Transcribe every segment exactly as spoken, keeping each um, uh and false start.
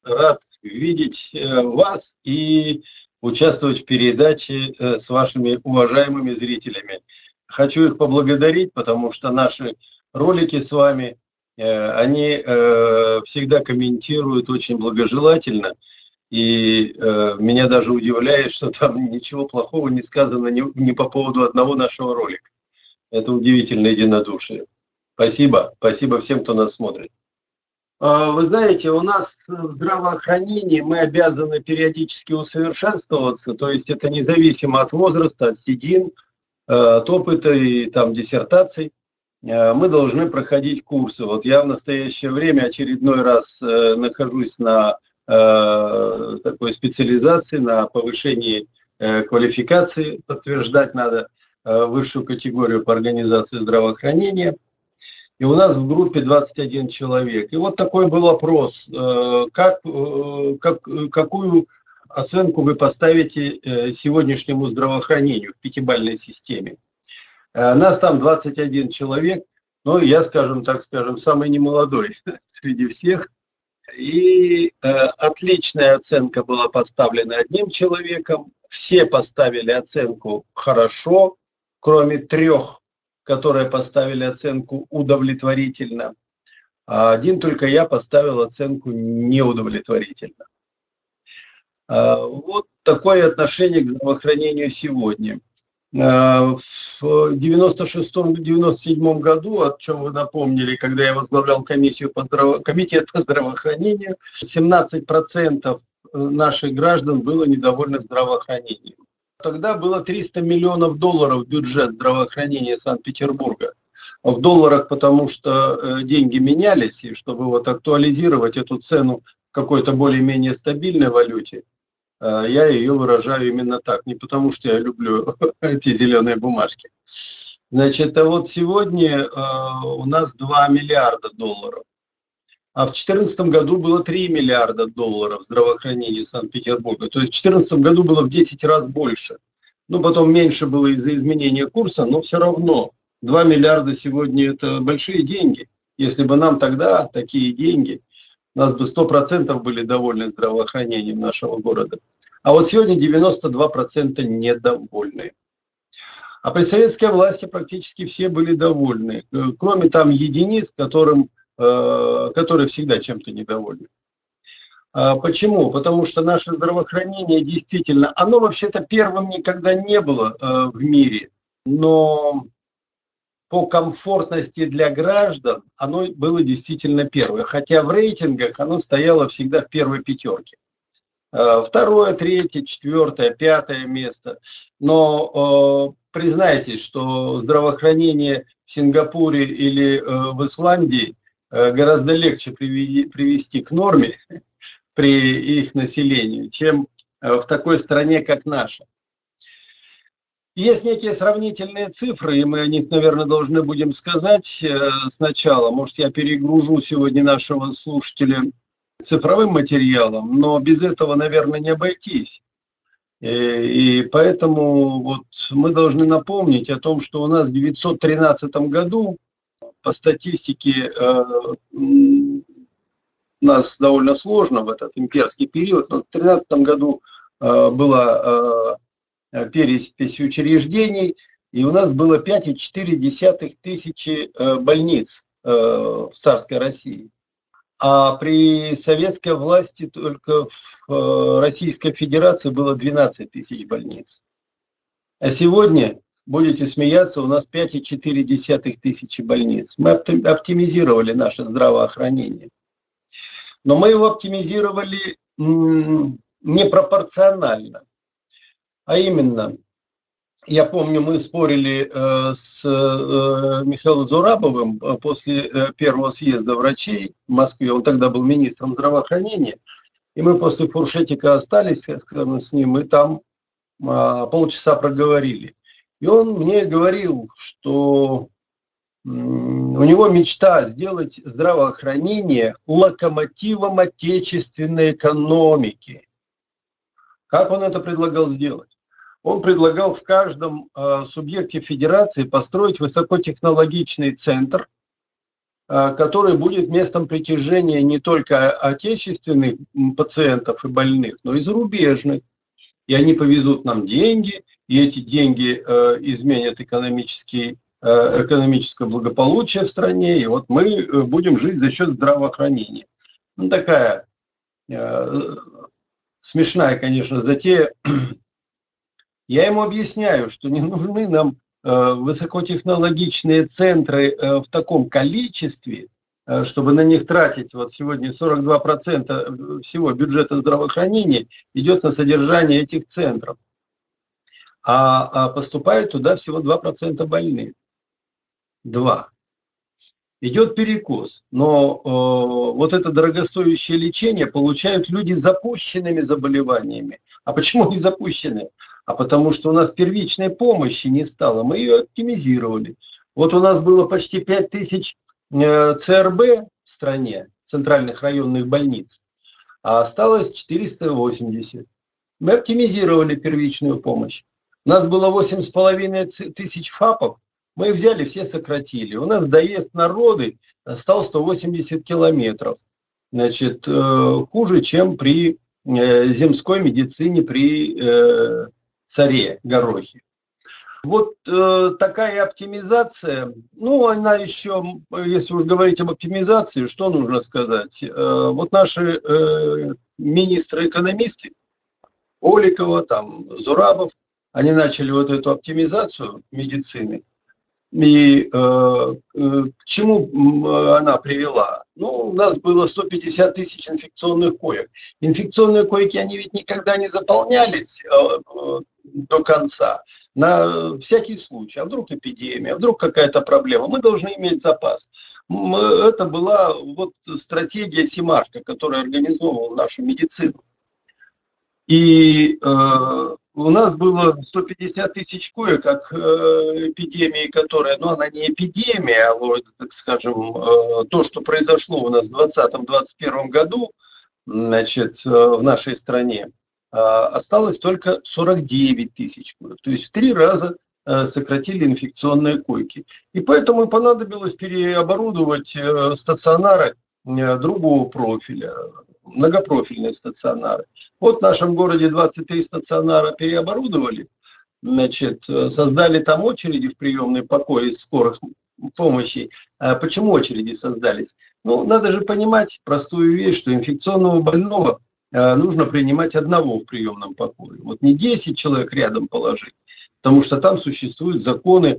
рад видеть э, вас и участвовать в передаче э, с вашими уважаемыми зрителями. Хочу их поблагодарить, потому что наши ролики с вами, э, они э, всегда комментируют очень благожелательно. И э, меня даже удивляет, что там ничего плохого не сказано ни, ни по поводу одного нашего ролика. Это удивительное единодушие. Спасибо. Спасибо всем, кто нас смотрит. Вы знаете, у нас в здравоохранении мы обязаны периодически усовершенствоваться, то есть это независимо от возраста, от седин, от опыта и там диссертаций. Мы должны проходить курсы. Вот я в настоящее время очередной раз нахожусь на такой специализации, на повышении квалификации, подтверждать надо высшую категорию по организации здравоохранения. И у нас в группе двадцать один человек. И вот такой был опрос. Как, как, какую оценку вы поставите сегодняшнему здравоохранению в пятибалльной системе? Нас там двадцать один человек. Ну, я, скажем так, скажем, самый немолодой среди всех. И э, отличная оценка была поставлена одним человеком. Все поставили оценку «хорошо», кроме трех, которые поставили оценку «удовлетворительно». А один только я поставил оценку «неудовлетворительно». А, вот такое отношение к здравоохранению сегодня. В девяносто шестом — девяносто седьмом году, о чем вы напомнили, когда я возглавлял комиссию по здраво... комитет по здравоохранению, семнадцать процентов наших граждан было недовольно здравоохранением. Тогда было триста миллионов долларов бюджет здравоохранения Санкт-Петербурга. В долларах, потому что деньги менялись, и чтобы вот актуализировать эту цену в какой-то более-менее стабильной валюте, я ее выражаю именно так, не потому что я люблю эти зеленые бумажки. Значит, а вот сегодня у нас два миллиарда долларов, а в две тысячи четырнадцатом году было три миллиарда долларов здравоохранения Санкт-Петербурга. То есть в две тысячи четырнадцатом году было в десять раз больше. Ну, потом меньше было из-за изменения курса, но все равно два миллиарда сегодня это большие деньги. Если бы нам тогда такие деньги, у нас бы сто процентов были довольны здравоохранением нашего города. А вот сегодня девяносто два процента недовольны. А при советской власти практически все были довольны, кроме там единиц, которым, которые всегда чем-то недовольны. Почему? Потому что наше здравоохранение действительно, оно вообще-то первым никогда не было в мире, но по комфортности для граждан оно было действительно первое. Хотя в рейтингах оно стояло всегда в первой пятерке. Второе, третье, четвертое, пятое место. Но э, признайте, что здравоохранение в Сингапуре или э, в Исландии э, гораздо легче приведи, привести к норме при их населении, чем э, в такой стране, как наша. Есть некие сравнительные цифры, и мы о них, наверное, должны будем сказать э, сначала. Может, я перегружу сегодня нашего слушателя цифровым материалом, но без этого, наверное, не обойтись. И, и поэтому вот мы должны напомнить о том, что у нас в девятьсот тринадцатом году, по статистике, э, у нас довольно сложно в этот имперский период, но в тринадцатом году э, была э, перепись учреждений, и у нас было пять целых четыре десятых тысячи э, больниц э, в царской России. А при советской власти только в Российской Федерации было двенадцать тысяч больниц. А сегодня, будете смеяться, у нас пять целых четыре десятых тысячи больниц. Мы оптимизировали наше здравоохранение. Но мы его оптимизировали непропорционально. А именно, я помню, мы спорили э, с э, Михаилом Зурабовым после э, первого съезда врачей в Москве. Он тогда был министром здравоохранения. И мы после фуршетика остались с ним, и там э, полчаса проговорили. И он мне говорил, что э, у него мечта сделать здравоохранение локомотивом отечественной экономики. Как он это предлагал сделать? Он предлагал в каждом э, субъекте федерации построить высокотехнологичный центр, который будет местом притяжения не только отечественных пациентов и больных, но и зарубежных. И они повезут нам деньги, и эти деньги э, изменят экономический, э, экономическое благополучие в стране, и вот мы будем жить за счет здравоохранения. Ну, такая э, смешная, конечно, затея. Я ему объясняю, что не нужны нам э, высокотехнологичные центры э, в таком количестве, э, чтобы на них тратить. Вот сегодня сорок два процента всего бюджета здравоохранения идет на содержание этих центров. А, а поступает туда всего два процента больных. два. Идет перекос. Но э, вот это дорогостоящее лечение получают люди с запущенными заболеваниями. А почему не запущенные? А потому что у нас первичной помощи не стало. Мы ее оптимизировали. Вот у нас было почти пять тысяч э, ЦРБ в стране, центральных районных больниц, а осталось четыреста восемьдесят. Мы оптимизировали первичную помощь. У нас было восемь с половиной тысяч ФАПов, мы их взяли, все сократили. У нас доезд народы стал сто восемьдесят километров. Значит, хуже, чем при земской медицине при царе Горохе. Вот э, такая оптимизация, ну, она еще, если уж говорить об оптимизации, что нужно сказать? Э, вот наши э, министры-экономисты, Оликова, там, Зурабов, они начали вот эту оптимизацию медицины. И э, э, к чему она привела? Ну, у нас было сто пятьдесят тысяч инфекционных коек. Инфекционные койки, они ведь никогда не заполнялись э, э, до конца. На всякий случай. А вдруг эпидемия, а вдруг какая-то проблема. Мы должны иметь запас. Мы, это была вот стратегия Семашко, которая организовывала нашу медицину. И э, у нас было сто пятьдесят тысяч коек, как э, эпидемии, которая, ну, она не эпидемия, а вот, так скажем, э, то, что произошло у нас в двадцатом-двадцать первом году, значит, э, в нашей стране, э, осталось только сорок девять тысяч коек. То есть в три раза э, сократили инфекционные койки. И поэтому понадобилось переоборудовать э, стационары э, другого профиля, многопрофильные стационары. Вот в нашем городе двадцать три стационара переоборудовали, значит, создали там очереди в приемные покои скорых помощи. А почему очереди создались? Ну, надо же понимать простую вещь, что инфекционного больного нужно принимать одного в приемном покое. Вот не десять человек рядом положить, потому что там существуют законы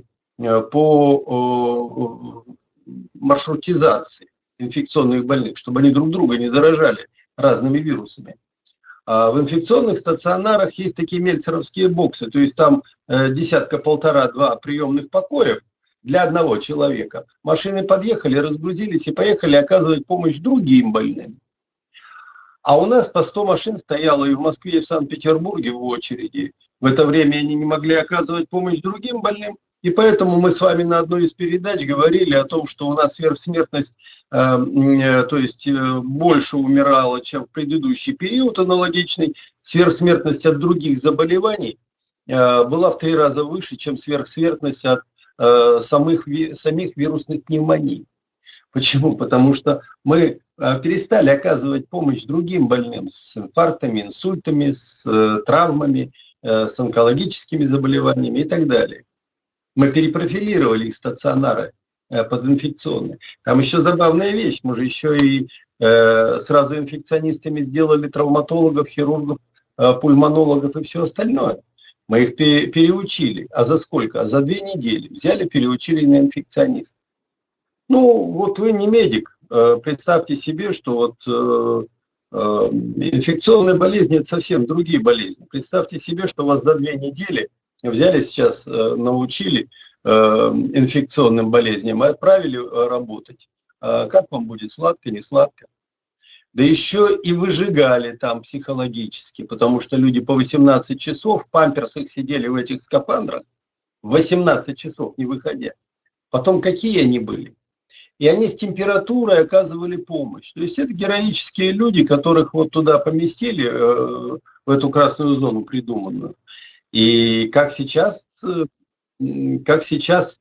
по маршрутизации инфекционных больных, чтобы они друг друга не заражали разными вирусами. А в инфекционных стационарах есть такие мельцеровские боксы, то есть там десятка, полтора-два приемных покоев для одного человека. Машины подъехали, разгрузились и поехали оказывать помощь другим больным. А у нас по сто машин стояло и в Москве, и в Санкт-Петербурге в очереди. В это время они не могли оказывать помощь другим больным. И поэтому мы с вами на одной из передач говорили о том, что у нас сверхсмертность, э, э, то есть э, больше умирала, чем в предыдущий период аналогичный. Сверхсмертность от других заболеваний э, была в три раза выше, чем сверхсмертность от э, самых, самих вирусных пневмоний. Почему? Потому что мы перестали оказывать помощь другим больным с инфарктами, инсультами, с э, травмами, э, с онкологическими заболеваниями и так далее. Мы перепрофилировали их стационары э, под инфекционные. Там еще забавная вещь. Мы же еще и э, сразу инфекционистами сделали травматологов, хирургов, э, пульмонологов и все остальное. Мы их пере, переучили. А за сколько? А за две недели. Взяли, переучили на инфекционистов. Ну, вот вы не медик. Представьте себе, что вот э, э, инфекционные болезни – это совсем другие болезни. Представьте себе, что вас за две недели взяли сейчас, э, научили э, инфекционным болезням и отправили э, работать. А как вам будет, сладко, не сладко? Да еще и выжигали там психологически, потому что люди по восемнадцать часов в памперсах сидели в этих скафандрах, восемнадцать часов не выходя. Потом какие они были? И они с температурой оказывали помощь. То есть это героические люди, которых вот туда поместили, э, в эту красную зону придуманную. И как сейчас, э, как сейчас, так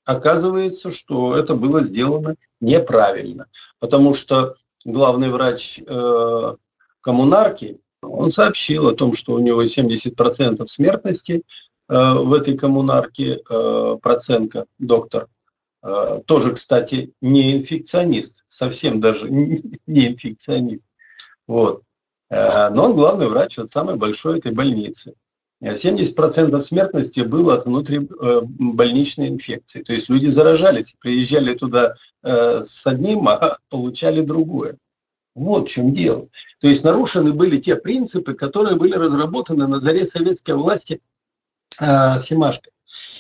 оказывается, что это было сделано неправильно, потому что главный врач э, коммунарки, он сообщил о том, что у него семьдесят процентов смертности э, в этой коммунарке, э, процентка, доктор. Э, тоже, кстати, не инфекционист, совсем даже не инфекционист. Вот. Э, но он главный врач вот самой большой этой больницы. семьдесят процентов смертности было от внутрибольничной инфекции. То есть люди заражались, приезжали туда э, с одним, а получали другое. Вот в чем дело. То есть нарушены были те принципы, которые были разработаны на заре советской власти э, Семашко.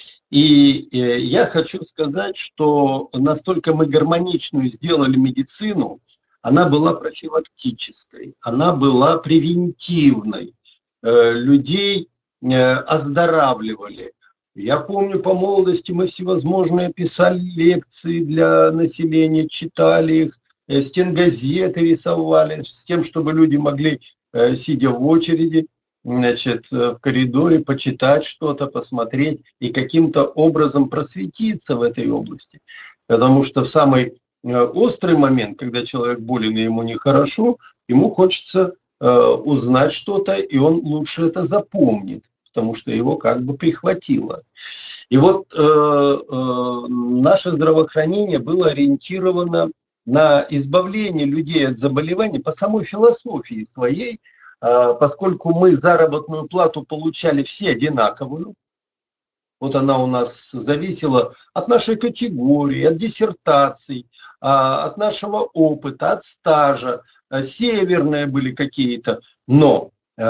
И э, я хочу сказать, что настолько мы гармоничную сделали медицину, она была профилактической, она была превентивной. Э, людей э, оздоравливали. Я помню, по молодости мы всевозможные писали лекции для населения, читали их, э, стенгазеты рисовали, с тем, чтобы люди могли, э, сидя в очереди, значит, в коридоре, почитать что-то, посмотреть и каким-то образом просветиться в этой области. Потому что в самый острый момент, когда человек болен и ему нехорошо, ему хочется э, узнать что-то, и он лучше это запомнит, потому что его как бы прихватило. И вот э, э, наше здравоохранение было ориентировано на избавление людей от заболеваний по самой философии своей, э, поскольку мы заработную плату получали все одинаковую. Вот она у нас зависела от нашей категории, от диссертаций, от нашего опыта, от стажа. Северные были какие-то. Но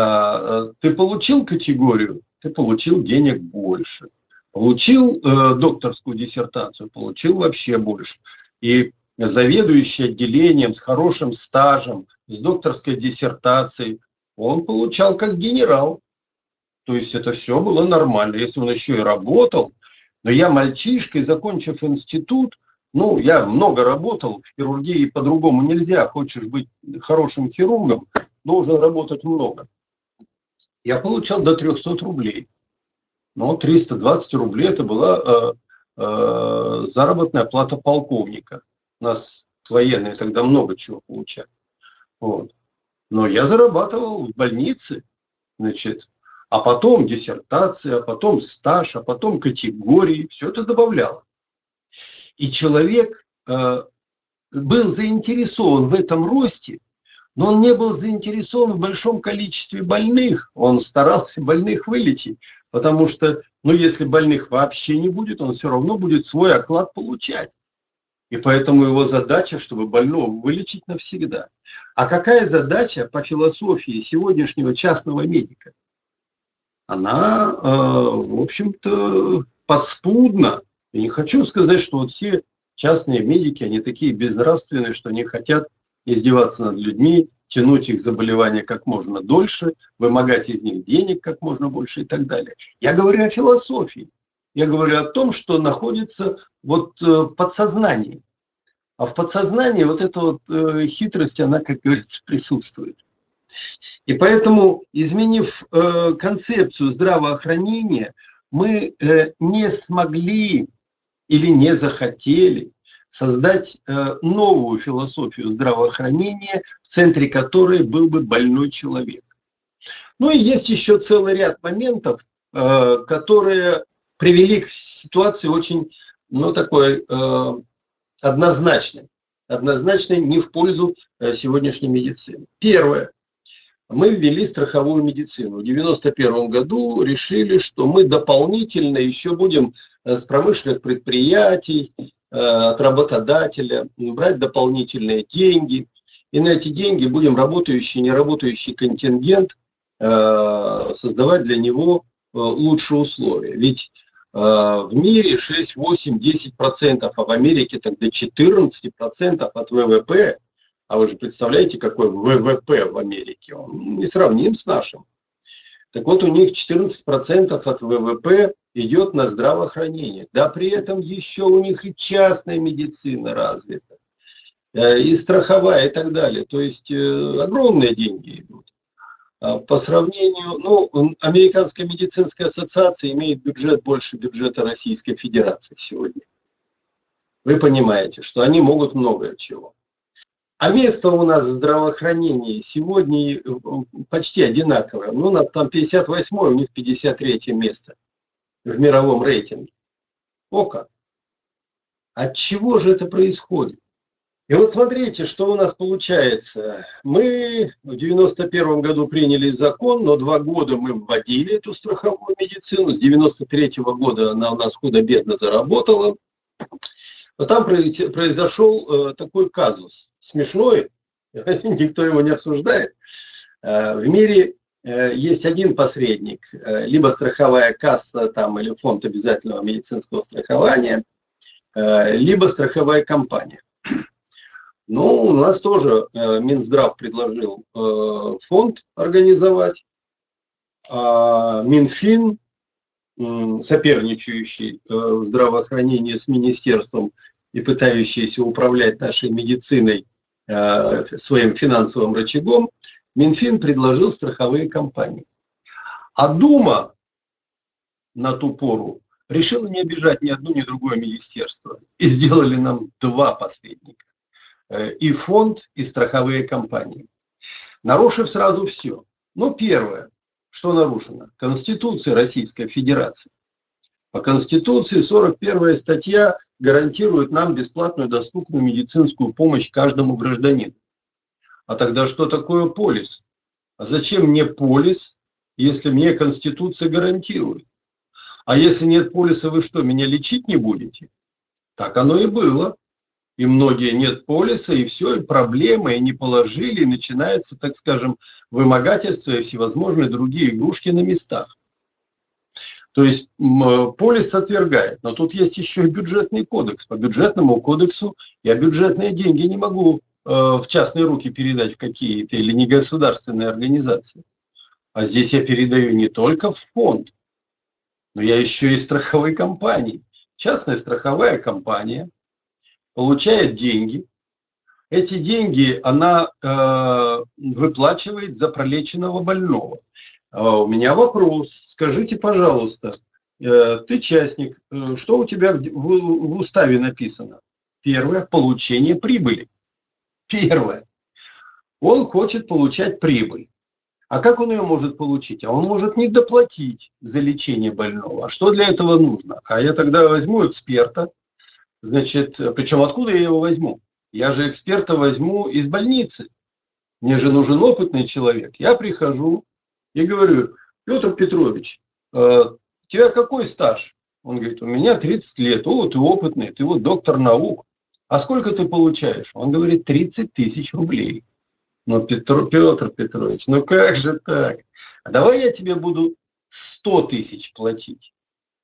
ты получил категорию, ты получил денег больше. Получил докторскую диссертацию, получил вообще больше. И заведующий отделением с хорошим стажем, с докторской диссертацией, он получал как генерал. То есть это все было нормально, если он еще и работал. Но я мальчишкой, закончив институт, ну, я много работал, в хирургии по-другому нельзя. Хочешь быть хорошим хирургом, должен работать много. Я получал до трёхсот рублей. Ну, триста двадцать рублей это была э, э, заработная плата полковника. У нас военные тогда много чего получали. Вот. Но я зарабатывал в больнице. Значит, а потом диссертация, а потом стаж, а потом категории, все это добавляло. И человек э, был заинтересован в этом росте, но он не был заинтересован в большом количестве больных. Он старался больных вылечить, потому что, ну, если больных вообще не будет, он все равно будет свой оклад получать. И поэтому его задача, чтобы больного вылечить навсегда. А какая задача по философии сегодняшнего частного медика? Она, э, в общем-то, подспудна. Я не хочу сказать, что вот все частные медики, они такие безнравственные, что они хотят издеваться над людьми, тянуть их заболевания как можно дольше, вымогать из них денег как можно больше и так далее. Я говорю о философии. Я говорю о том, что находится вот в подсознании. А в подсознании вот эта вот э, хитрость, она, как говорится, присутствует. И поэтому, изменив э, концепцию здравоохранения, мы э, не смогли или не захотели создать э, новую философию здравоохранения, в центре которой был бы больной человек. Ну и есть еще целый ряд моментов, э, которые привели к ситуации очень, ну, такой э, однозначной, однозначной не в пользу э, сегодняшней медицины. Первое. Мы ввели страховую медицину. В девяносто первом году решили, что мы дополнительно еще будем с промышленных предприятий, от работодателя брать дополнительные деньги. И на эти деньги будем работающий и неработающий контингент создавать для него лучшие условия. Ведь в мире шесть, восемь, десять процентов, а в Америке тогда четырнадцать процентов от ВВП. А вы же представляете, какой ВВП в Америке? Он не сравним с нашим. Так вот, у них четырнадцать процентов от ВВП идет на здравоохранение. Да при этом еще у них и частная медицина развита, и страховая, и так далее. То есть огромные деньги идут. По сравнению, ну, Американская медицинская ассоциация имеет бюджет больше бюджета Российской Федерации сегодня. Вы понимаете, что они могут много чего. А место у нас в здравоохранении сегодня почти одинаковое. Ну, у нас там пятьдесят восьмое, у них пятьдесят третье место в мировом рейтинге. О как! От чего же это происходит? И вот смотрите, что у нас получается. Мы в девяносто первом году приняли закон, но два года мы вводили эту страховую медицину. С девяносто третьего года она у нас худо-бедно заработала. Но там произошел такой казус. Смешной, никто его не обсуждает. В мире есть один посредник, либо страховая касса там, или фонд обязательного медицинского страхования, либо страховая компания. Ну, у нас тоже Минздрав предложил фонд организовать, а Минфин, соперничающий в здравоохранении с министерством и пытающийся управлять нашей медициной своим финансовым рычагом, Минфин предложил страховые компании. А Дума на ту пору решила не обижать ни одно, ни другое министерство. И сделали нам два посредника. И фонд, и страховые компании. Нарушив сразу все. Ну, первое, что нарушено? Конституция Российской Федерации. По Конституции сорок первая статья гарантирует нам бесплатную доступную медицинскую помощь каждому гражданину. А тогда что такое полис? А зачем мне полис, если мне Конституция гарантирует? А если нет полиса, вы что, меня лечить не будете? Так оно и было. И многие нет полиса, и все, и проблемы, и не положили, и начинается, так скажем, вымогательство и всевозможные другие игрушки на местах. То есть полис отвергает. Но тут есть еще и бюджетный кодекс. По бюджетному кодексу я бюджетные деньги не могу э, в частные руки передать в какие-то или негосударственные организации. А здесь я передаю не только в фонд, но я еще и страховой компании. Частная страховая компания получает деньги. Эти деньги она э, выплачивает за пролеченного больного. А у меня вопрос. Скажите, пожалуйста, э, ты частник, э, что у тебя в, в, в уставе написано? Первое – получение прибыли. Первое. Он хочет получать прибыль. А как он ее может получить? А он может не доплатить за лечение больного. А что для этого нужно? А я тогда возьму эксперта. Значит, причем откуда я его возьму? Я же эксперта возьму из больницы. Мне же нужен опытный человек. Я прихожу и говорю: Петр Петрович, у тебя какой стаж? Он говорит: у меня тридцать лет. О, ты опытный, ты вот доктор наук. А сколько ты получаешь? Он говорит: тридцать тысяч рублей. Ну, Петр, Петр Петрович, ну как же так? А давай я тебе буду сто тысяч платить.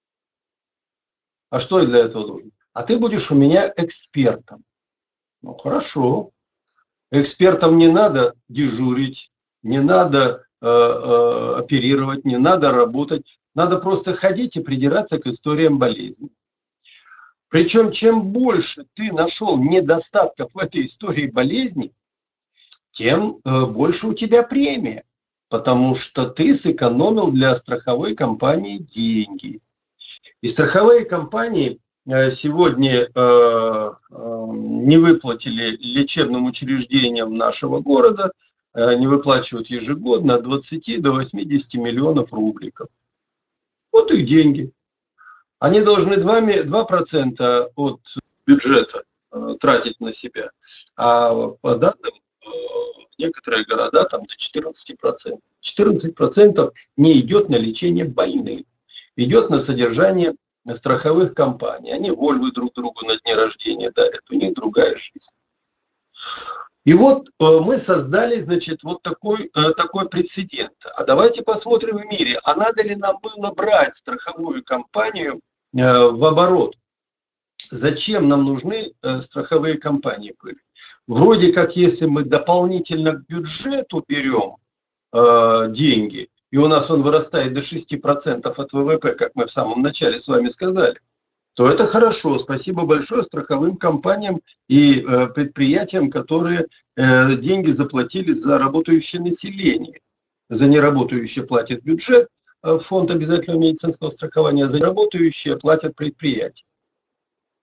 А что я для этого должен? А ты будешь у меня экспертом. Ну, хорошо. Экспертам не надо дежурить, не надо э, э, оперировать, не надо работать. Надо просто ходить и придираться к историям болезни. Причем, чем больше ты нашел недостатков в этой истории болезни, тем э, больше у тебя премия. Потому что ты сэкономил для страховой компании деньги. И страховые компании сегодня э, э, не выплатили лечебным учреждениям нашего города, э, не выплачивают ежегодно от двадцати до восьмидесяти миллионов рубликов. Вот их деньги. Они должны два процента от бюджета э, тратить на себя. А по данным, э, некоторые города там до четырнадцати процентов. четырнадцать процентов не идет на лечение больных. Идет на содержание страховых компаний. Они вольвы друг другу на дне рождения дарят. У них другая жизнь. И вот э, мы создали, значит, вот такой, э, такой прецедент. А давайте посмотрим в мире, а надо ли нам было брать страховую компанию э, в оборот? Зачем нам нужны э, страховые компании были? Вроде как, если мы дополнительно к бюджету берем э, деньги, и у нас он вырастает до шести процентов от вэ вэ пэ, как мы в самом начале с вами сказали, то это хорошо. Спасибо большое страховым компаниям и э, предприятиям, которые э, деньги заплатили за работающее население. За неработающее платит бюджет, э, фонд обязательного медицинского страхования, а за неработающее платят предприятия.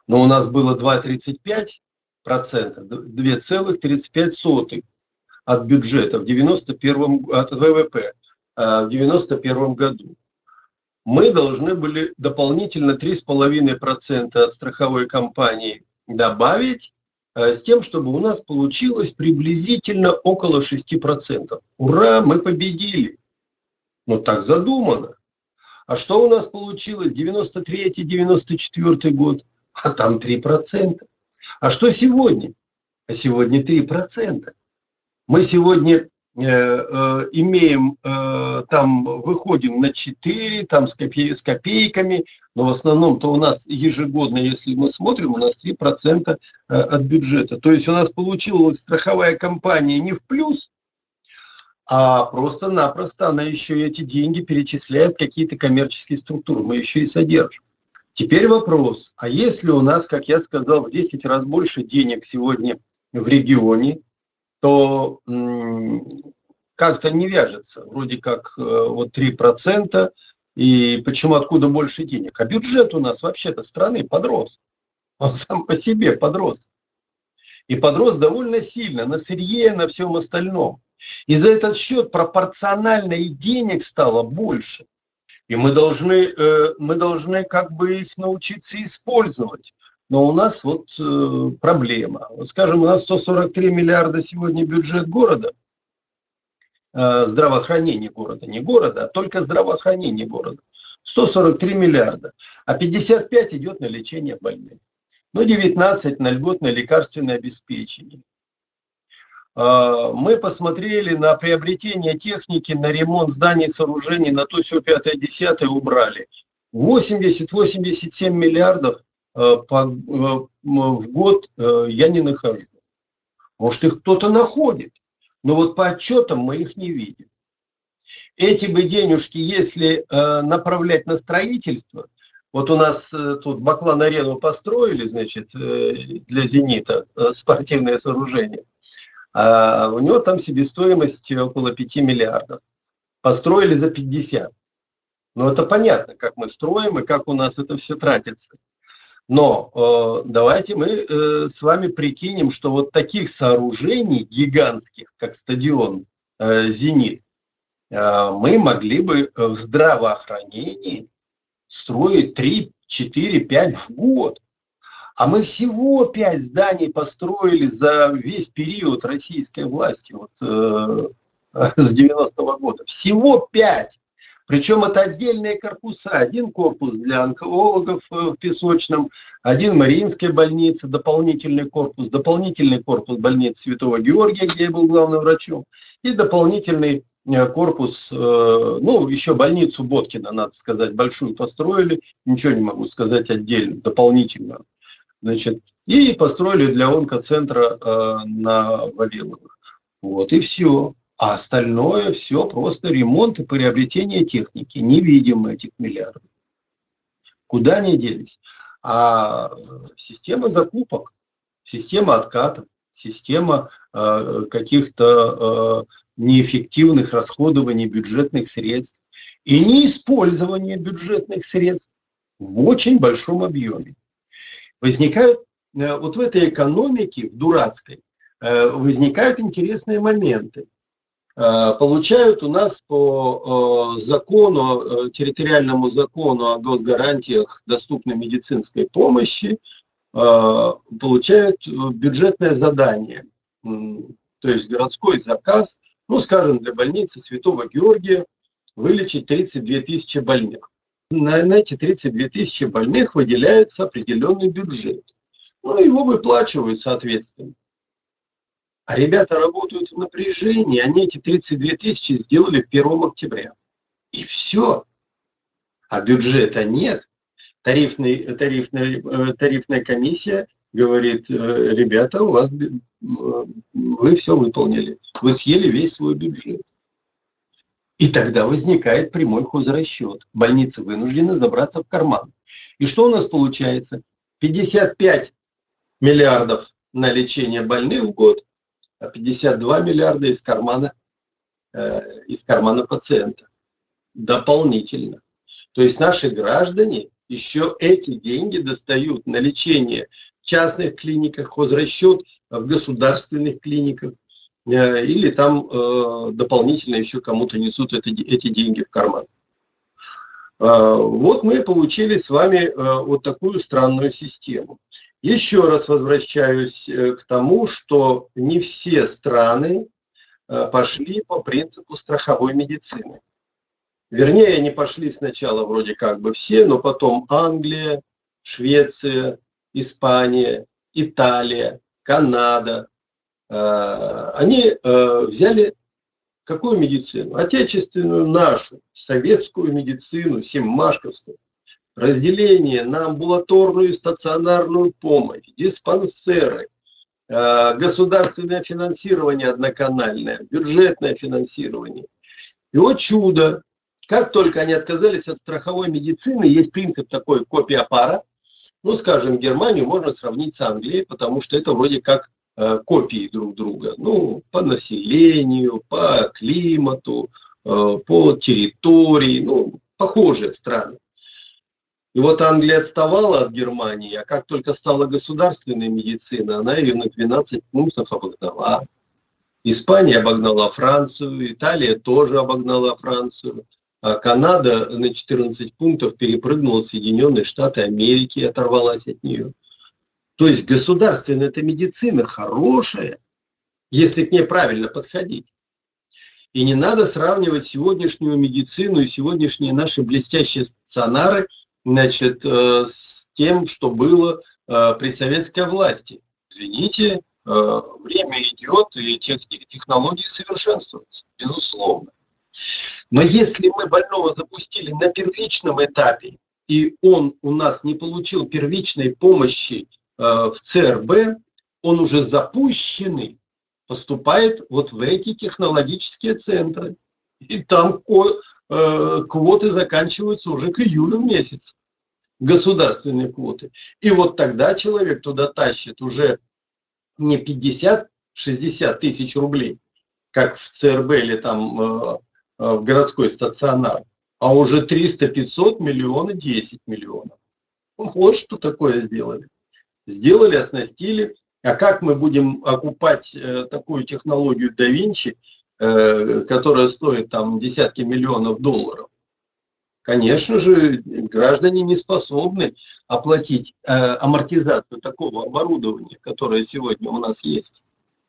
но у нас было два целых тридцать пять процента, два целых тридцать пять сотых от бюджета в девяносто первом, от вэ вэ пэ в девяносто первом году. Мы должны были дополнительно три целых пять десятых процента от страховой компании добавить, с тем, чтобы у нас получилось приблизительно около шести процентов. Ура, мы победили! Ну, так задумано. А что у нас получилось? девяносто третий — девяносто четвёртый год, а там три процента. А что сегодня? А сегодня три процента. Мы сегодня э, э, имеем, э, там выходим на четыре, там с, копей, с копейками, но в основном-то у нас ежегодно, если мы смотрим, у нас три процента э, от бюджета. То есть у нас получилась страховая компания не в плюс, а просто-напросто она еще эти деньги перечисляет в какие-то коммерческие структуры. Мы еще и содержим. Теперь вопрос, а если у нас, как я сказал, в десять раз больше денег сегодня в регионе, то как-то не вяжется. Вроде как вот три процента, и почему, откуда больше денег? А бюджет у нас вообще-то страны подрос. Он сам по себе подрос. И подрос довольно сильно на сырье, на всем остальном. И за этот счет пропорционально и денег стало больше. И мы должны, мы должны как бы их научиться использовать. Но у нас вот проблема. Вот скажем, у нас сто сорок три миллиарда сегодня бюджет города, здравоохранение города, не города, а только здравоохранение города. сто сорок три миллиарда, а пятьдесят пять идет на лечение больных. Ну, девятнадцать на льготное лекарственное обеспечение. Мы посмотрели на приобретение техники, на ремонт зданий, сооружений, на то все пятое, десятое убрали. восемьдесят — восемьдесят семь миллиардов в год я не нахожу. Может, их кто-то находит, но вот по отчетам мы их не видим. Эти бы денежки, если направлять на строительство, вот у нас тут Баклан-арену построили, значит, для «Зенита» спортивное сооружение. А у него там себестоимость около пяти миллиардов. Построили за пятьдесят. Ну, это понятно, как мы строим и как у нас это все тратится. Но э, давайте мы э, с вами прикинем, что вот таких сооружений гигантских, как стадион э, «Зенит», э, мы могли бы в здравоохранении строить три, четыре, пять в год. А мы всего пять зданий построили за весь период российской власти, вот, э, с девяностого года. Всего пять. Причем это отдельные корпуса. Один корпус для онкологов в Песочном, один в Мариинской больнице, дополнительный корпус, дополнительный корпус больницы Святого Георгия, где я был главным врачом, и дополнительный корпус, ну, еще больницу Боткина, надо сказать, большую построили, ничего не могу сказать отдельно, дополнительно. Значит, и построили для онкоцентра э, на Вавиловых. Вот и все. А остальное все просто ремонт и приобретение техники. Не видим мы этих миллиардов. Куда они делись? А система закупок, система откатов, система э, каких-то э, неэффективных расходований бюджетных средств и неиспользование бюджетных средств в очень большом объеме. Возникают, вот в этой экономике, в дурацкой, возникают интересные моменты. Получают у нас по закону, территориальному закону о госгарантиях доступной медицинской помощи, получают бюджетное задание, то есть городской заказ, ну, скажем, для больницы Святого Георгия вылечить тридцать две тысячи больных. На эти тридцать две тысячи больных выделяется определенный бюджет. Ну, его выплачивают, соответственно. А ребята работают в напряжении, они эти тридцать две тысячи сделали первого октября. И все. А бюджета нет. Тарифный, тарифная, тарифная комиссия говорит: ребята, у вас, вы все выполнили. Вы съели весь свой бюджет. И тогда возникает прямой хозрасчет. Больницы вынуждены забраться в карман. И что у нас получается? пятьдесят пять миллиардов на лечение больных в год, а пятьдесят два миллиарда из кармана, э, из кармана пациента. Дополнительно. То есть наши граждане еще эти деньги достают на лечение в частных клиниках, хозрасчет в государственных клиниках, э, или там э, дополнительно еще кому-то несут эти, эти деньги в карман. Э, вот мы получили с вами э, вот такую странную систему. Еще раз возвращаюсь э, к тому, что не все страны э, пошли по принципу страховой медицины. Вернее, они пошли сначала вроде как бы все, но потом Англия, Швеция, Испания, Италия, Канада. Э, Они э, взяли какую медицину? Отечественную нашу, советскую медицину, симмашковскую. Разделение на амбулаторную и стационарную помощь, диспансеры, э, государственное финансирование одноканальное, бюджетное финансирование. И вот чудо, как только они отказались от страховой медицины, есть принцип такой копия пара. Ну, скажем, Германию можно сравнить с Англией, потому что это вроде как э, копии друг друга. Ну, по населению, по климату, э, по территории, ну, похожие страны. И вот Англия отставала от Германии, а как только стала государственной медициной, она ее на двенадцать пунктов обогнала. Испания обогнала Францию, Италия тоже обогнала Францию, а Канада на четырнадцать пунктов перепрыгнула Соединенные Штаты Америки и оторвалась от нее. То есть государственная эта медицина хорошая, если к ней правильно подходить. И не надо сравнивать сегодняшнюю медицину и сегодняшние наши блестящие стационары, значит, э, с тем, что было э, при советской власти. Извините, э, время идет, и тех, технологии совершенствуются, безусловно. Но если мы больного запустили на первичном этапе, и он у нас не получил первичной помощи э, в ЦРБ, он уже запущенный поступает вот в эти технологические центры. И там э, квоты заканчиваются уже к июлю месяцу, государственные квоты. И вот тогда человек туда тащит уже не пятьдесят-шестьдесят тысяч рублей, как в ЦРБ или там э, в городской стационар, а уже триста-пятьсот миллионов, десять миллионов. Вот что такое сделали. Сделали, оснастили. А как мы будем окупать э, такую технологию да Винчи, э, которая стоит там десятки миллионов долларов? Конечно же, граждане не способны оплатить э, амортизацию такого оборудования, которое сегодня у нас есть.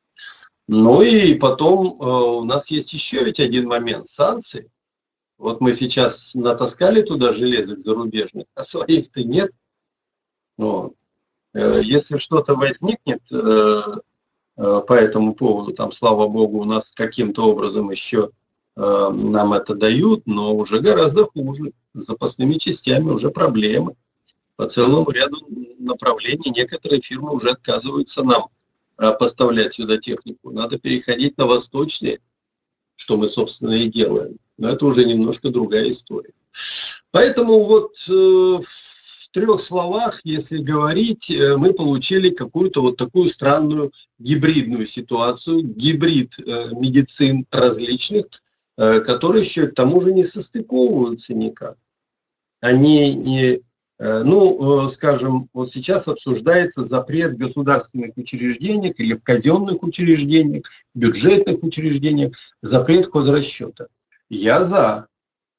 Ну и потом э, у нас есть еще ведь один момент – санкции. Вот мы сейчас натаскали туда железок зарубежных, а своих-то нет. Вот. Э, Если что-то возникнет э, э, по этому поводу, там, слава богу, у нас каким-то образом еще э, нам это дают, но уже гораздо хуже. С запасными частями уже проблемы. По целому ряду направлений некоторые фирмы уже отказываются нам э, поставлять сюда технику. Надо переходить на восточные, что мы, собственно, и делаем. Но это уже немножко другая история. Поэтому вот э, в трех словах, если говорить, э, мы получили какую-то вот такую странную гибридную ситуацию, гибрид э, медицин различных, э, которые еще к тому же не состыковываются никак. Они не, э, ну, э, скажем, вот сейчас обсуждается запрет в государственных учреждениях или в казенных учреждениях, бюджетных учреждениях, запрет хозрасчета. Я за.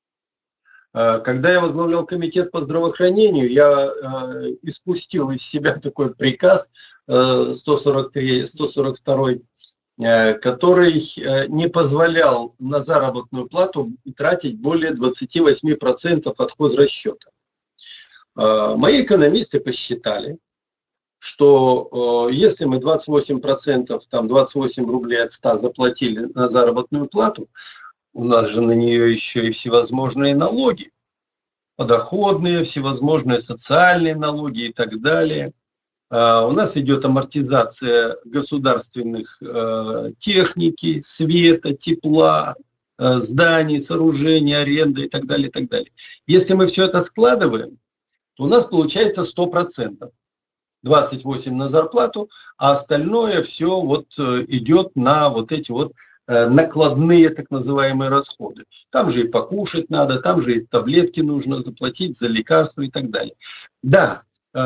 Э, Когда я возглавлял комитет по здравоохранению, я э, испустил из себя такой приказ э, сто сорок третий, сто сорок второй, э, который э, не позволял на заработную плату тратить более двадцати восьми процентов от хозрасчета. Э, Мои экономисты посчитали, что э, если мы двадцать восемь процентов, там двадцать восемь рублей от ста заплатили на заработную плату, у нас же на нее еще и всевозможные налоги, подоходные, всевозможные социальные налоги и так далее. А, у нас идет амортизация государственных э, техники, света, тепла, э, зданий, сооружений, аренды и так далее, и так далее. Если мы все это складываем, то у нас получается сто процентов. двадцать восемь на зарплату, а остальное все вот идет на вот эти вот накладные так называемые расходы. Там же и покушать надо, там же и таблетки нужно заплатить за лекарства и так далее. Да,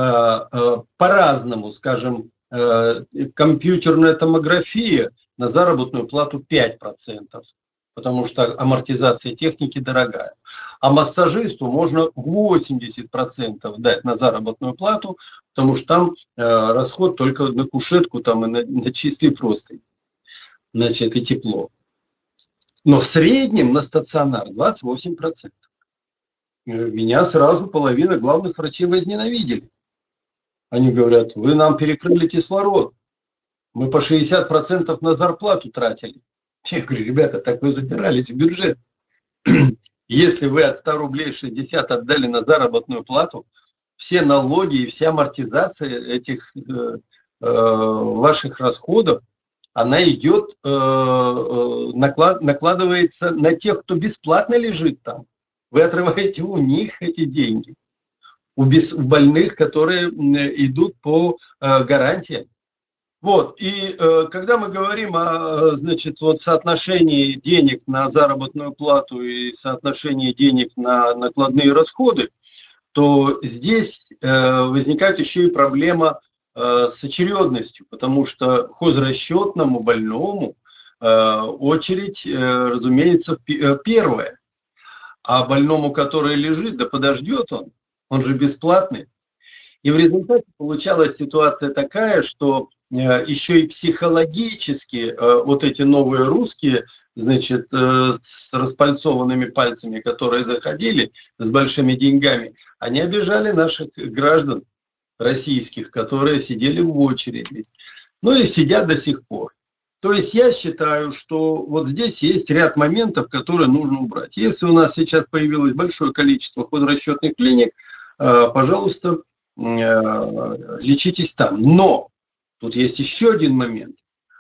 по-разному, скажем, компьютерная томография на заработную плату пять процентов, потому что амортизация техники дорогая. А массажисту можно восемьдесят процентов дать на заработную плату, потому что там э, расход только на кушетку там, и на, на чистый простынь, значит, и тепло. Но в среднем на стационар двадцать восемь процентов. Меня сразу половина главных врачей возненавидели. Они говорят, вы нам перекрыли кислород. Мы по шестьдесят процентов на зарплату тратили. Я говорю, ребята, так вы забирались в бюджет. Если вы от ста рублей шестьдесят отдали на заработную плату, все налоги и вся амортизация этих э, э, ваших расходов, она идет, э, э, наклад, накладывается на тех, кто бесплатно лежит там. Вы отрываете у них эти деньги. У, без, у больных, которые идут по э, гарантиям. Вот, и э, когда мы говорим о, значит, вот соотношении денег на заработную плату и соотношении денег на накладные расходы, то здесь э, возникает еще и проблема э, с очередностью, потому что хозрасчетному больному э, очередь, э, разумеется, первая, а больному, который лежит, да подождет он, он же бесплатный. И в результате получалась ситуация такая, что еще и психологически вот эти новые русские, значит, с распальцованными пальцами, которые заходили с большими деньгами, они обижали наших граждан российских, которые сидели в очереди. Ну и сидят до сих пор. То есть я считаю, что вот здесь есть ряд моментов, которые нужно убрать. Если у нас сейчас появилось большое количество хозрасчетных клиник, пожалуйста, лечитесь там. Но тут есть еще один момент.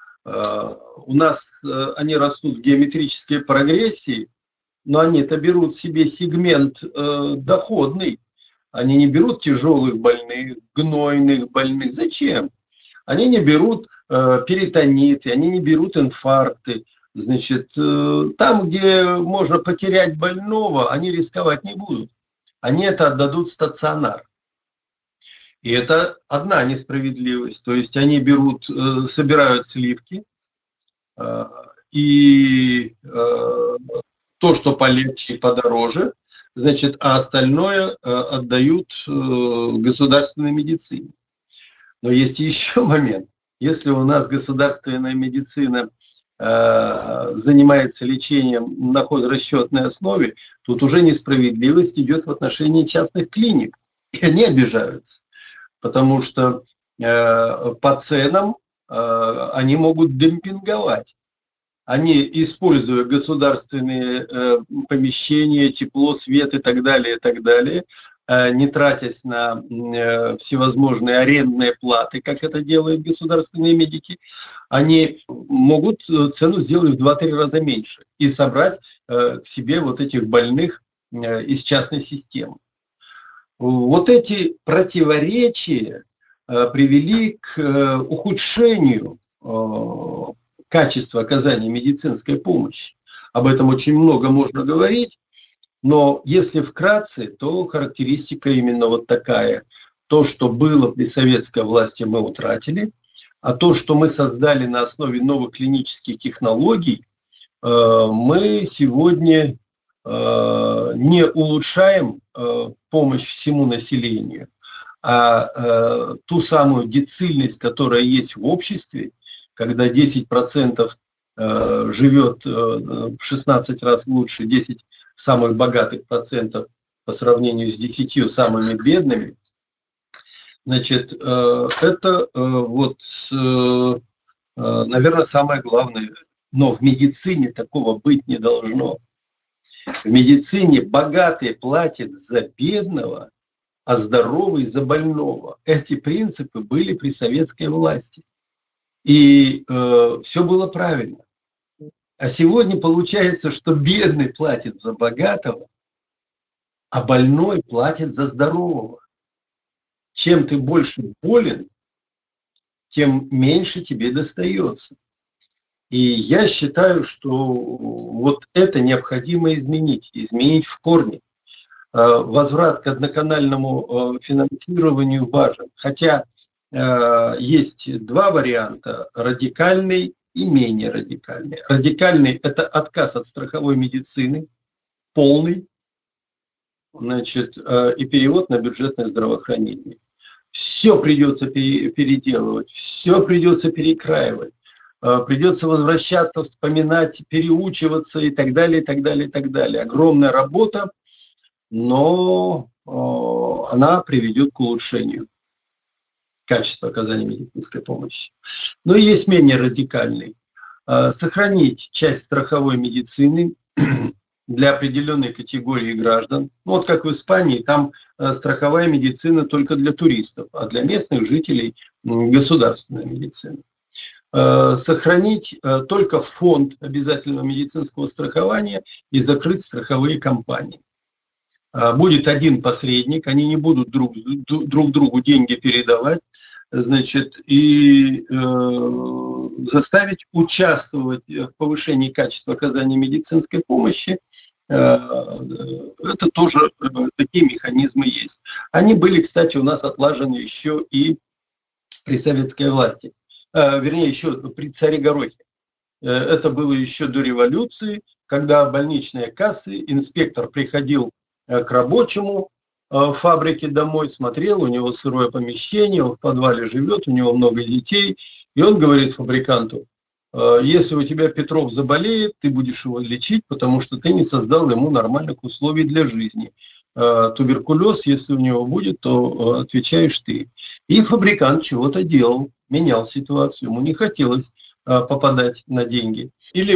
У нас они растут в геометрической прогрессии, но они-то берут себе сегмент доходный. Они не берут тяжелых больных, гнойных больных. Зачем? Они не берут перитониты, они не берут инфаркты. Значит, там, где можно потерять больного, они рисковать не будут. Они это отдадут в стационар. И это одна несправедливость. То есть они берут, собирают сливки, и то, что полегче и подороже, значит, а остальное отдают государственной медицине. Но есть еще момент. Если у нас государственная медицина занимается лечением на хозрасчетной основе, тут уже несправедливость идет в отношении частных клиник. И они обижаются, потому что по ценам они могут демпинговать. Они, используя государственные э, помещения, тепло, свет и так далее, и так далее, э, не тратясь на э, всевозможные арендные платы, как это делают государственные медики, они могут цену сделать в два-три раза меньше и собрать э, к себе вот этих больных э, из частной системы. Вот эти противоречия э, привели к э, ухудшению э, качества оказания медицинской помощи. Об этом очень много можно говорить, но если вкратце, то характеристика именно вот такая. То, что было при советской власти, мы утратили, а то, что мы создали на основе новых клинических технологий, э, мы сегодня э, не улучшаем э, помощь всему населению, а э, ту самую децильность, которая есть в обществе, когда десять процентов э, живет э, в шестнадцать раз лучше, десять самых богатых процентов по сравнению с десятью самыми бедными, значит, э, это э, вот, э, наверное, самое главное. Но в медицине такого быть не должно. В медицине богатый платит за бедного, а здоровый за больного. Эти принципы были при советской власти. И э, все было правильно. А сегодня получается, что бедный платит за богатого, а больной платит за здорового. чем ты больше болен, тем меньше тебе достается. И я считаю, что вот это необходимо изменить, изменить в корне. Возврат к одноканальному финансированию важен. Хотя есть два варианта: радикальный и менее радикальный. Радикальный – это отказ от страховой медицины, полный, значит, и перевод на бюджетное здравоохранение. Все придется переделывать, все придется перекраивать, придется возвращаться, вспоминать, переучиваться и так далее, и так далее, и так далее. Огромная работа, но она приведет к улучшению качества оказания медицинской помощи. Но есть менее радикальный. Сохранить часть страховой медицины для определенной категории граждан. Ну, вот как в Испании, там страховая медицина только для туристов, а для местных жителей государственная медицина. Сохранить только фонд обязательного медицинского страхования и закрыть страховые компании. Будет один посредник, они не будут друг, друг другу деньги передавать, значит, и э, заставить участвовать в повышении качества оказания медицинской помощи. Э, это тоже э, такие механизмы есть. Они были, кстати, у нас отлажены еще и при советской власти, э, вернее, еще при царе Горохе. Это было еще до революции, когда больничные кассы, инспектор приходил к рабочему в фабрике домой, смотрел, у него сырое помещение, он в подвале живет, у него много детей, и он говорит фабриканту: если у тебя Петров заболеет, ты будешь его лечить, потому что ты не создал ему нормальных условий для жизни. Туберкулез, если у него будет, то отвечаешь ты. И фабрикант чего-то делал, менял ситуацию, ему не хотелось попадать на деньги. Или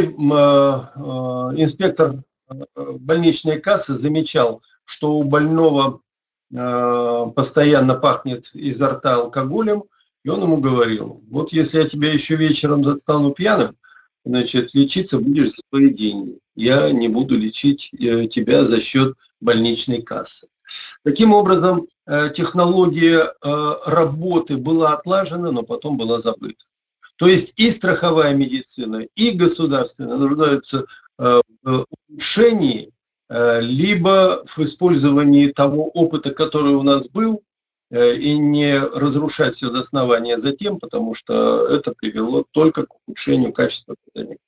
инспектор больничной кассы замечал, что у больного постоянно пахнет изо рта алкоголем, и он ему говорил: вот если я тебя еще вечером застану пьяным, значит, лечиться будешь за свои деньги. Я не буду лечить тебя за счет больничной кассы. Таким образом, технология работы была отлажена, но потом была забыта. То есть и страховая медицина, и государственная нуждаются в улучшении, либо в использовании того опыта, который у нас был, и не разрушать все до основания затем, потому что это привело только к ухудшению качества питания.